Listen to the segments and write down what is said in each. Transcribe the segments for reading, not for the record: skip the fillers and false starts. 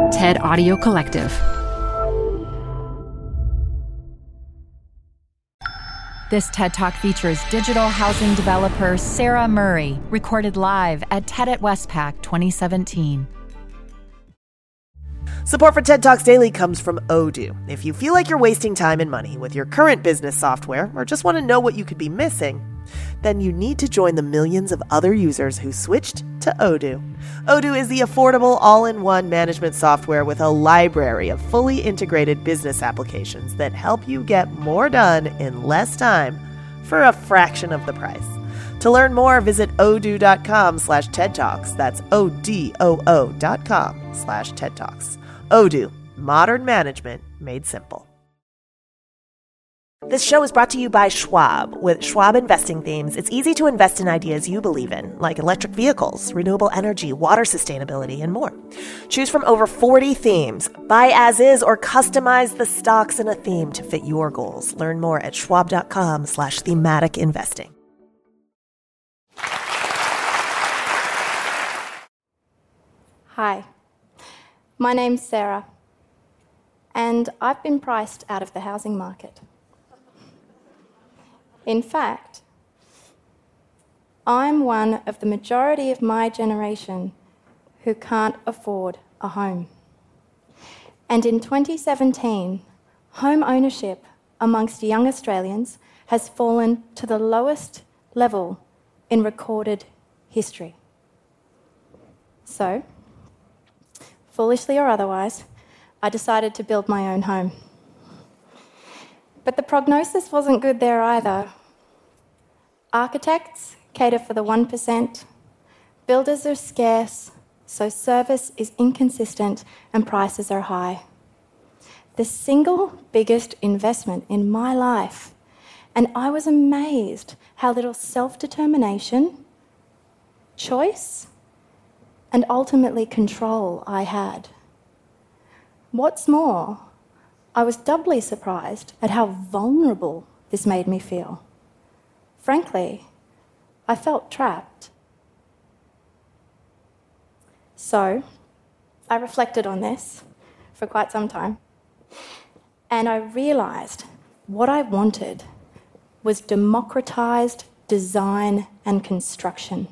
TED Audio Collective. This TED Talk features digital housing developer Sarah Murray, recorded live at TED at Westpac 2017. Support for TED Talks Daily comes from Odoo. If you feel like you're wasting time and money with your current business software or just want to know what you could be missing, then you need to join the millions of other users who switched to Odoo. Odoo is the affordable all-in-one management software with a library of fully integrated business applications that help you get more done in less time for a fraction of the price. To learn more, visit odoo.com/TED Talks. That's ODOO.com/TED Talks. Odoo, modern management made simple. This show is brought to you by Schwab. With Schwab investing themes, it's easy to invest in ideas you believe in, like electric vehicles, renewable energy, water sustainability, and more. Choose from over 40 themes. Buy as is or customize the stocks in a theme to fit your goals. Learn more at schwab.com/thematic investing. Hi, my name's Sarah, and I've been priced out of the housing market. In fact, I'm one of the majority of my generation who can't afford a home. And in 2017, home ownership amongst young Australians has fallen to the lowest level in recorded history. So, foolishly or otherwise, I decided to build my own home. But the prognosis wasn't good there either. Architects cater for the 1%, builders are scarce, so service is inconsistent and prices are high. The single biggest investment in my life, and I was amazed how little self-determination, choice, and ultimately control I had. What's more, I was doubly surprised at how vulnerable this made me feel. Frankly, I felt trapped. So, I reflected on this for quite some time, and I realised what I wanted was democratised design and construction.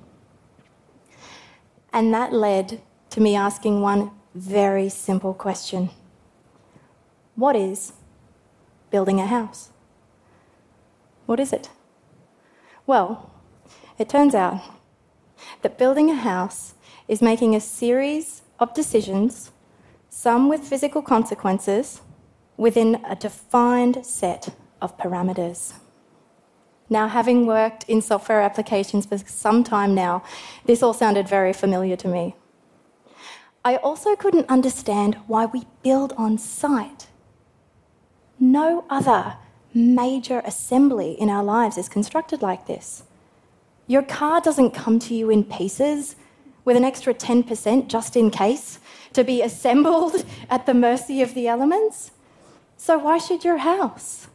And that led to me asking one very simple question. What is building a house? What is it? Well, it turns out that building a house is making a series of decisions, some with physical consequences, within a defined set of parameters. Now, having worked in software applications for some time now, this all sounded very familiar to me. I also couldn't understand why we build on site. No other major assembly in our lives is constructed like this. Your car doesn't come to you in pieces with an extra 10% just in case to be assembled at the mercy of the elements. So why should your house?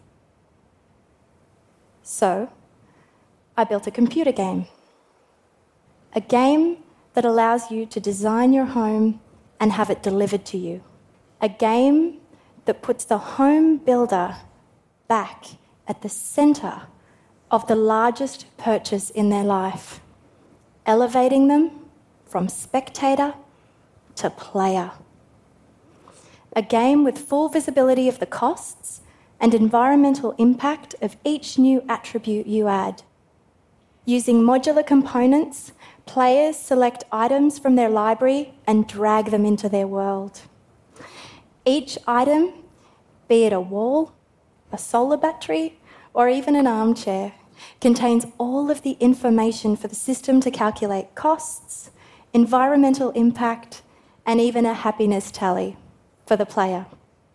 So I built a computer game. A game that allows you to design your home and have it delivered to you. A game that puts the home builder back at the centre of the largest purchase in their life, elevating them from spectator to player. A game with full visibility of the costs and environmental impact of each new attribute you add. Using modular components, players select items from their library and drag them into their world. Each item, be it a wall, a solar battery, or even an armchair, contains all of the information for the system to calculate costs, environmental impact, and even a happiness tally for the player.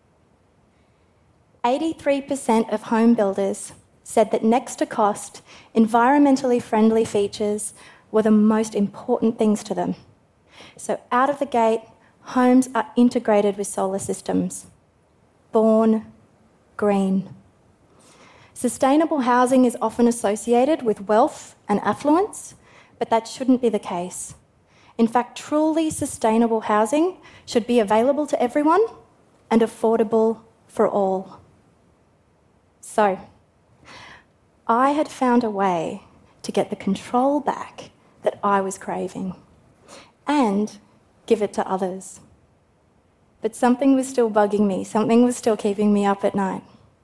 83% of home builders said that next to cost, environmentally friendly features were the most important things to them. So out of the gate, homes are integrated with solar systems. Born green. Sustainable housing is often associated with wealth and affluence, but that shouldn't be the case. In fact, truly sustainable housing should be available to everyone and affordable for all. So, I had found a way to get the control back that I was craving and give it to others. But something was still bugging me, something was still keeping me up at night.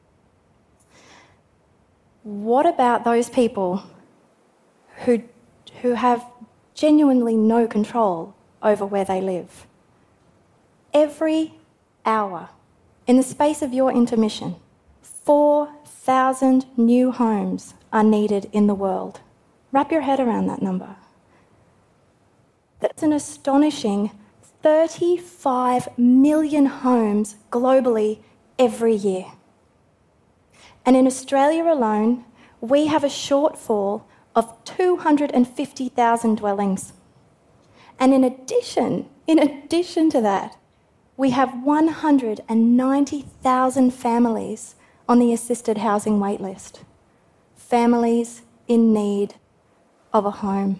What about those people who have genuinely no control over where they live? Every hour, in the space of your intermission, 4,000 new homes are needed in the world. Wrap your head around that number. That's an astonishing 35 million homes globally every year. And in Australia alone, we have a shortfall of 250,000 dwellings. And in addition to that, we have 190,000 families on the assisted housing waitlist. Families in need of a home.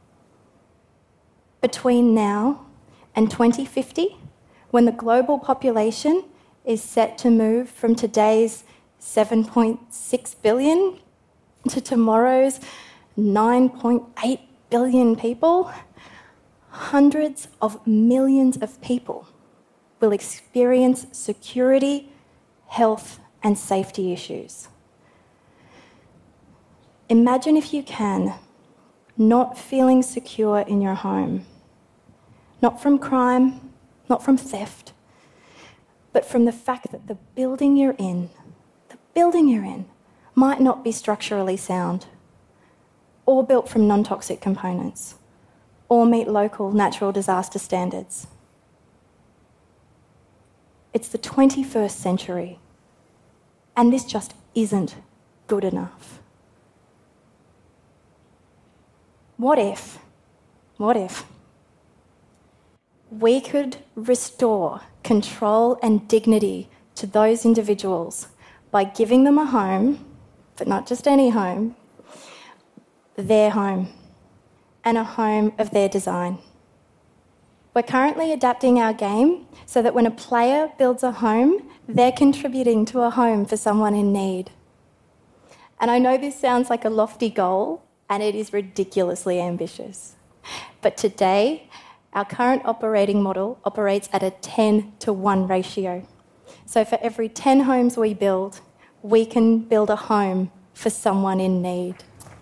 Between now and 2050, when the global population is set to move from today's 7.6 billion to tomorrow's 9.8 billion people, hundreds of millions of people will experience security, health, and safety issues. Imagine, if you can, not feeling secure in your home. Not from crime, not from theft, but from the fact that the building you're in might not be structurally sound, or built from non-toxic components, or meet local natural disaster standards. It's the 21st century, and this just isn't good enough. What if we could restore control and dignity to those individuals by giving them a home, but not just any home, their home, and a home of their design? We're currently adapting our game so that when a player builds a home, they're contributing to a home for someone in need. And I know this sounds like a lofty goal, and it is ridiculously ambitious. But today, our current operating model operates at a 10-to-1 ratio. So for every 10 homes we build, we can build a home for someone in need.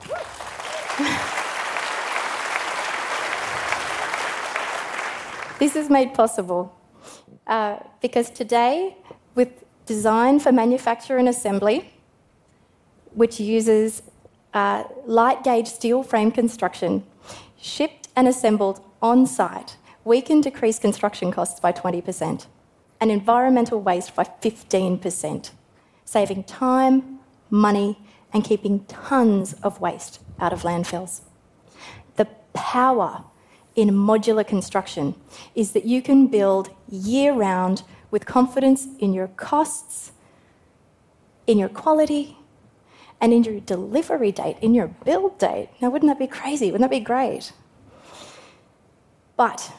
This is made possible because today, with design for manufacture and assembly, which uses light gauge steel frame construction, shipped and assembled on site, we can decrease construction costs by 20% and environmental waste by 15%, saving time, money, and keeping tons of waste out of landfills. The power in modular construction is that you can build year-round with confidence in your costs, in your quality, and in your delivery date, in your build date. Now, wouldn't that be crazy? Wouldn't that be great? But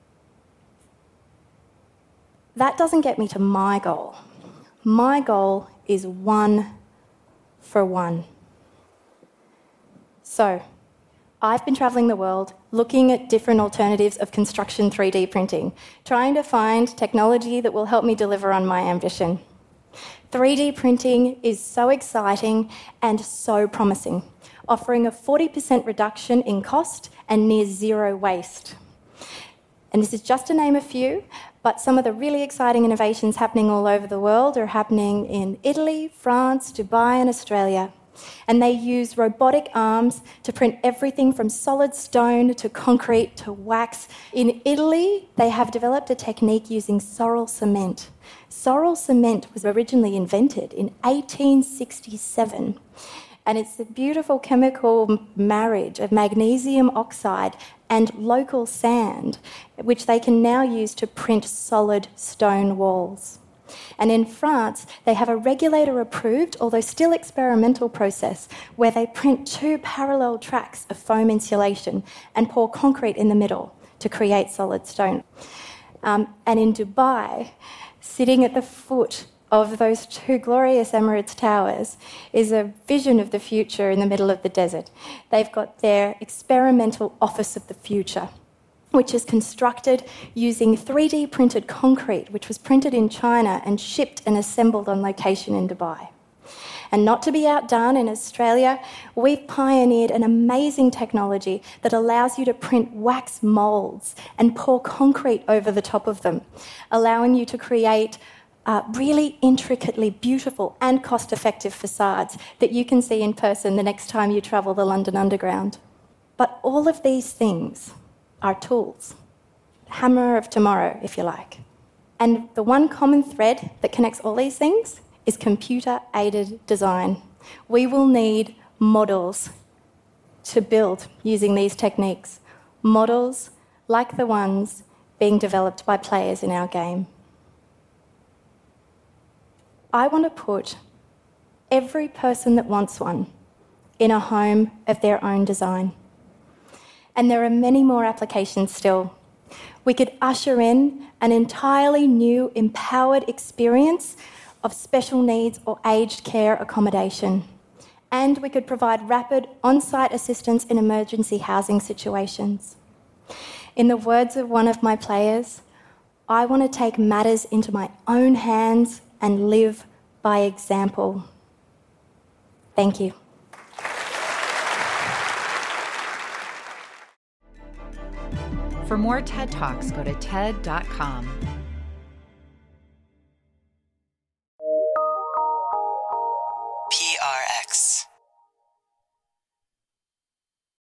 that doesn't get me to my goal. My goal is 1 for 1. So, I've been travelling the world looking at different alternatives of construction 3D printing, trying to find technology that will help me deliver on my ambition. 3D printing is so exciting and so promising, offering a 40% reduction in cost and near zero waste. And this is just to name a few, but some of the really exciting innovations happening all over the world are happening in Italy, France, Dubai, and Australia. And they use robotic arms to print everything from solid stone to concrete to wax. In Italy, they have developed a technique using sorrel cement. Sorrel cement was originally invented in 1867. And it's a beautiful chemical marriage of magnesium oxide and local sand, which they can now use to print solid stone walls. And in France, they have a regulator-approved, although still experimental process, where they print 2 parallel tracks of foam insulation and pour concrete in the middle to create solid stone. And in Dubai, sitting at the foot of those two glorious Emirates towers is a vision of the future in the middle of the desert. They've got their experimental office of the future, which is constructed using 3D printed concrete, which was printed in China and shipped and assembled on location in Dubai. And not to be outdone, in Australia, we've pioneered an amazing technology that allows you to print wax moulds and pour concrete over the top of them, allowing you to create really intricately beautiful and cost-effective facades that you can see in person the next time you travel the London Underground. But all of these things are tools, the hammer of tomorrow, if you like. And the one common thread that connects all these things is computer-aided design. We will need models to build using these techniques, models like the ones being developed by players in our game. I want to put every person that wants one in a home of their own design. And there are many more applications still. We could usher in an entirely new, empowered experience of special needs or aged care accommodation. And we could provide rapid on-site assistance in emergency housing situations. In the words of one of my players, I want to take matters into my own hands and live by example. Thank you. For more TED Talks, go to TED.com.